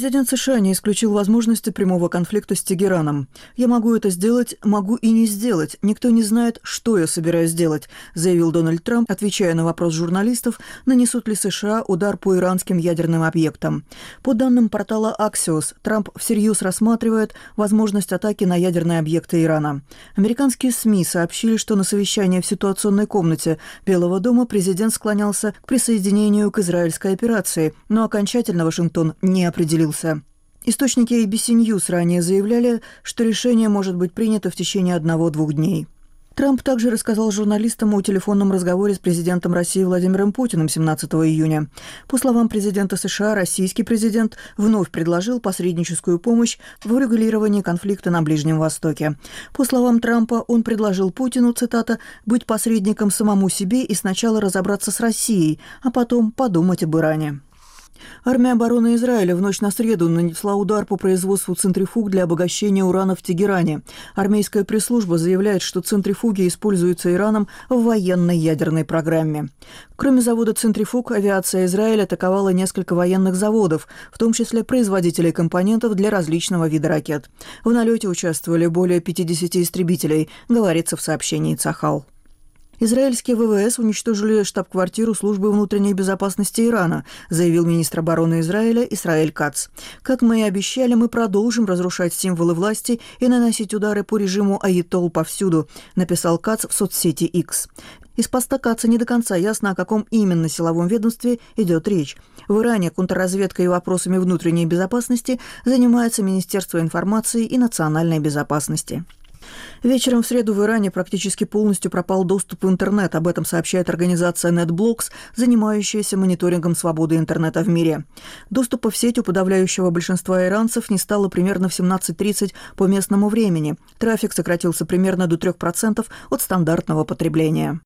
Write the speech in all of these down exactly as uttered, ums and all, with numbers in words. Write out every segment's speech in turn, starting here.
Президент США не исключил возможности прямого конфликта с Тегераном. «Я могу это сделать, могу и не сделать. Никто не знает, что я собираюсь делать», заявил Дональд Трамп, отвечая на вопрос журналистов, нанесут ли США удар по иранским ядерным объектам. По данным портала Axios, Трамп всерьез рассматривает возможность атаки на ядерные объекты Ирана. Американские СМИ сообщили, что на совещании в ситуационной комнате Белого дома президент склонялся к присоединению к израильской операции, но окончательно Вашингтон не определился. определился. Источники эй би си News ранее заявляли, что решение может быть принято в течение одного-двух дней. Трамп также рассказал журналистам о телефонном разговоре с президентом России Владимиром Путиным семнадцатого июня. По словам президента США, российский президент вновь предложил посредническую помощь в урегулировании конфликта на Ближнем Востоке. По словам Трампа, он предложил Путину, цитата, «быть посредником самому себе и сначала разобраться с Россией, а потом подумать об Иране». Армия обороны Израиля в ночь на среду нанесла удар по производству центрифуг для обогащения урана в Тегеране. Армейская пресс-служба заявляет, что центрифуги используются Ираном в военной ядерной программе. Кроме завода центрифуг, авиация Израиля атаковала несколько военных заводов, в том числе производителей компонентов для различного вида ракет. В налете участвовали более пятидесяти истребителей, говорится в сообщении Цахал. Израильские вэ вэ эс уничтожили штаб-квартиру службы внутренней безопасности Ирана, заявил министр обороны Израиля Исраэль Кац. «Как мы и обещали, мы продолжим разрушать символы власти и наносить удары по режиму аятолл повсюду», написал Кац в соцсети X. Из поста Каца не до конца ясно, о каком именно силовом ведомстве идет речь. В Иране контрразведкой и вопросами внутренней безопасности занимается Министерство информации и национальной безопасности. Вечером в среду в Иране практически полностью пропал доступ в интернет. Об этом сообщает организация NetBlocks, занимающаяся мониторингом свободы интернета в мире. Доступа в сеть у подавляющего большинства иранцев не стало примерно в семнадцать тридцать по местному времени. Трафик сократился примерно до трёх процентов от стандартного потребления.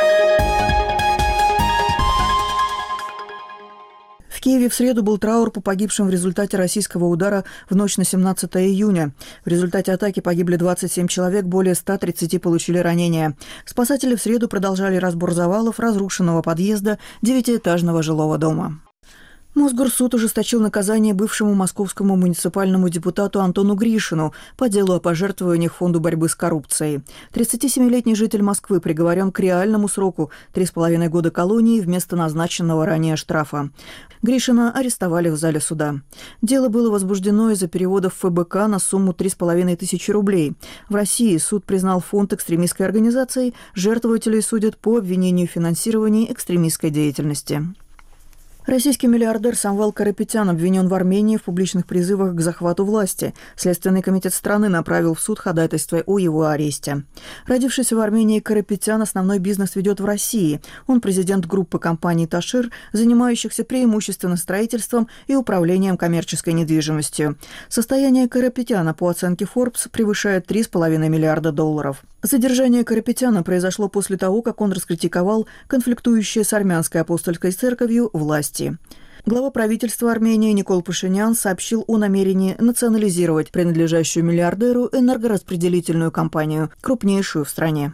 В Киеве в среду был траур по погибшим в результате российского удара в ночь на семнадцатое июня. В результате атаки погибли двадцать семь человек, более ста тридцати получили ранения. Спасатели в среду продолжали разбор завалов разрушенного подъезда девятиэтажного жилого дома. Мосгорсуд ужесточил наказание бывшему московскому муниципальному депутату Антону Гришину по делу о пожертвованиях Фонду борьбы с коррупцией. тридцатисемилетний житель Москвы приговорен к реальному сроку три с половиной года колонии вместо назначенного ранее штрафа. Гришина арестовали в зале суда. Дело было возбуждено из-за переводов эф бэ ка на сумму три с половиной тысячи рублей. В России суд признал фонд экстремистской организацией, жертвователей судят по обвинению в финансировании экстремистской деятельности. Российский миллиардер Самвел Карапетян обвинен в Армении в публичных призывах к захвату власти. Следственный комитет страны направил в суд ходатайство о его аресте. Родившийся в Армении Карапетян основной бизнес ведет в России. Он президент группы компаний «Ташир», занимающихся преимущественно строительством и управлением коммерческой недвижимостью. Состояние Карапетяна по оценке Forbes превышает три с половиной миллиарда долларов. Задержание Карапетяна произошло после того, как он раскритиковал конфликтующие с армянской апостольской церковью власти. Глава правительства Армении Никол Пашинян сообщил о намерении национализировать принадлежащую миллиардеру энергораспределительную компанию, крупнейшую в стране.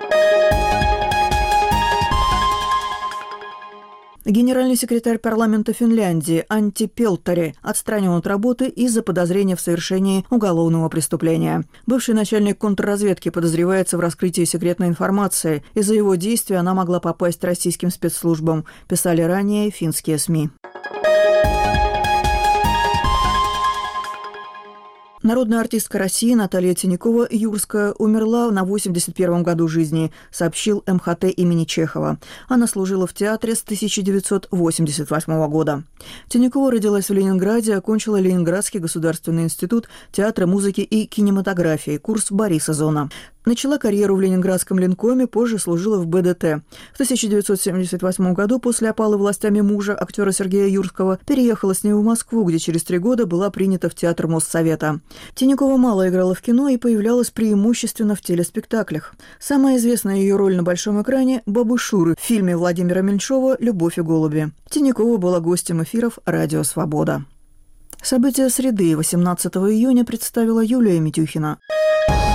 Генеральный секретарь парламента Финляндии Анtti Peltteri отстранен от работы из-за подозрения в совершении уголовного преступления. Бывший начальник контрразведки подозревается в раскрытии секретной информации. Из-за его действий она могла попасть российским спецслужбам, писали ранее финские СМИ. Народная артистка России Наталья Тинякова-Юрская умерла на восемьдесят первом году жизни, сообщил эм ха тэ имени Чехова. Она служила в театре с тысяча девятьсот восемьдесят восьмого года. Тинякова родилась в Ленинграде, окончила Ленинградский государственный институт театра, музыки и кинематографии, курс Бориса Зона. Начала карьеру в Ленинградском Ленкоме, позже служила в бэ дэ тэ. В тысяча девятьсот семьдесят восьмом году после опалы властями мужа, актера Сергея Юрского, переехала с ним в Москву, где через три года была принята в театр Моссовета. Тинякова мало играла в кино и появлялась преимущественно в телеспектаклях. Самая известная ее роль на большом экране – бабы Шуры в фильме Владимира Меньшова «Любовь и голуби». Тинякова была гостем эфиров «Радио Свобода». События среды восемнадцатого июня представила Юлия Митюхина.